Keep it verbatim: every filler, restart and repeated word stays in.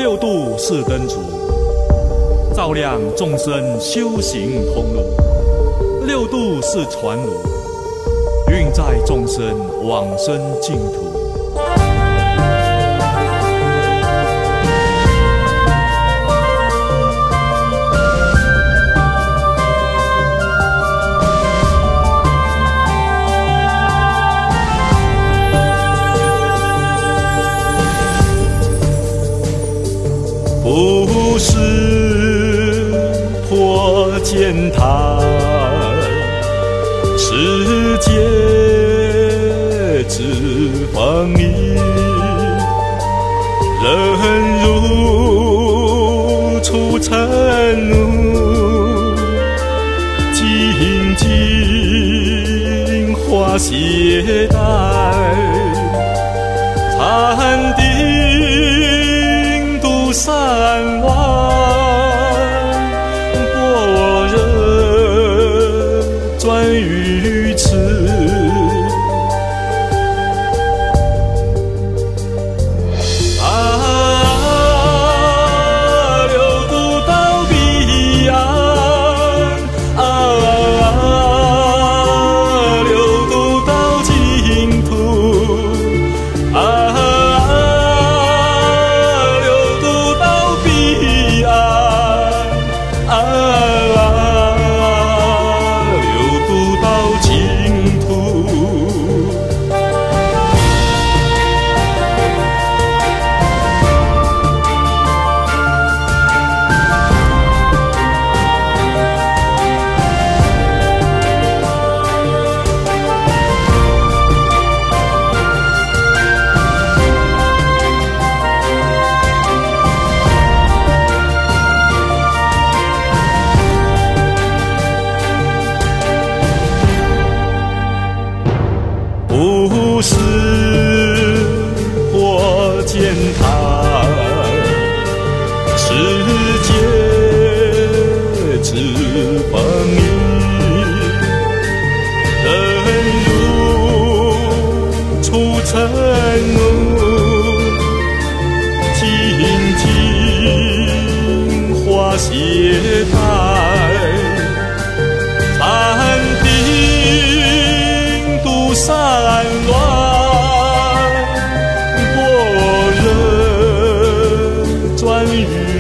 六度是灯烛，照亮众生修行通路；六度是船橹，运载众生往生净土。不是破茧塔，世界之防疫，人如出尘奴，静静化懈怠，禅定三万般若转于此，啊，六度到彼岸，啊，六度到净土，啊。不是破茧塔，世界之防疫，人如出尘奴，静静化懈怠，禅定度散乱，般若转于